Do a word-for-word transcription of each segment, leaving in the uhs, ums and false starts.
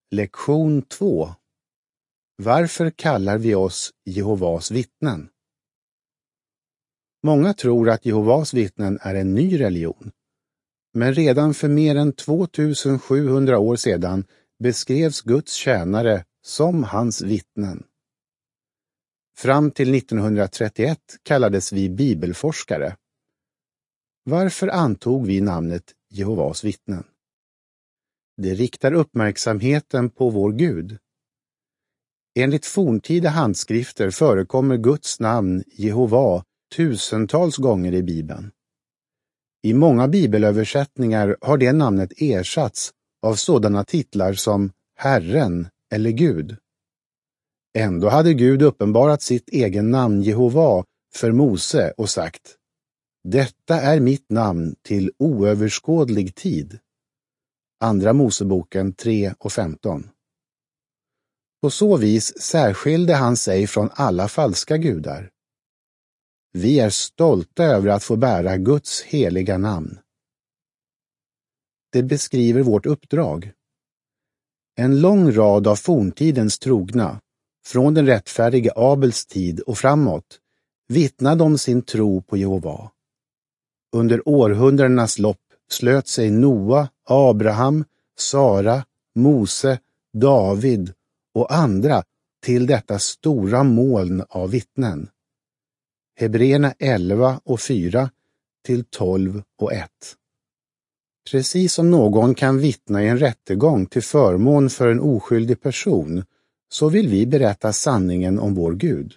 Lektion två. Varför kallar vi oss Jehovas vittnen? Många tror att Jehovas vittnen är en ny religion. Men redan för mer än tvåtusensjuhundra år sedan beskrevs Guds tjänare som hans vittnen. Fram till nittonhundratrettioett kallades vi bibelforskare. Varför antog vi namnet Jehovas vittnen? Det riktar uppmärksamheten på vår Gud. Enligt forntida handskrifter förekommer Guds namn Jehova tusentals gånger i Bibeln. I många bibelöversättningar har det namnet ersatts av sådana titlar som Herren eller Gud. Ändå hade Gud uppenbarat sitt egen namn Jehova för Mose och sagt: Detta är mitt namn till oöverskådlig tid. Andra Moseboken tre och femton. På så vis särskilde han sig från alla falska gudar. Vi är stolta över att få bära Guds heliga namn. Det beskriver vårt uppdrag. En lång rad av forntidens trogna, från den rättfärdige Abels tid och framåt, vittnade om sin tro på Jehova. Under århundradenas lopp slöt sig Noa, Abraham, Sara, Mose, David och andra till detta stora moln av vittnen. Hebreerna elva och fyra till tolv och ett. Precis som någon kan vittna i en rättegång till förmån för en oskyldig person, så vill vi berätta sanningen om vår Gud.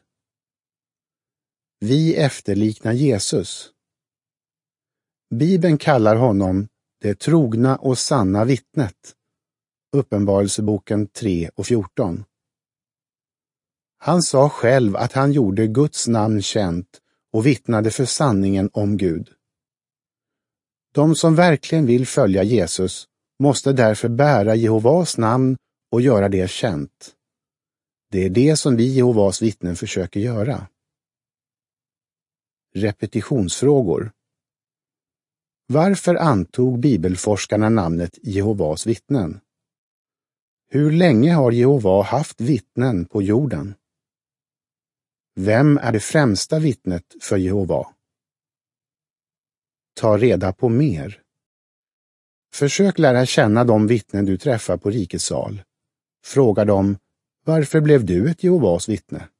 Vi efterliknar Jesus. Bibeln kallar honom det trogna och sanna vittnet. Uppenbarelseboken tre och fjorton. Han sa själv att han gjorde Guds namn känt och vittnade för sanningen om Gud. De som verkligen vill följa Jesus måste därför bära Jehovas namn och göra det känt. Det är det som vi Jehovas vittnen försöker göra. Repetitionsfrågor. Varför antog bibelforskarna namnet Jehovas vittnen? Hur länge har Jehova haft vittnen på jorden? Vem är det främsta vittnet för Jehova? Ta reda på mer. Försök lära känna de vittnen du träffar på rikets sal. Fråga dem: varför blev du ett Jehovas vittne?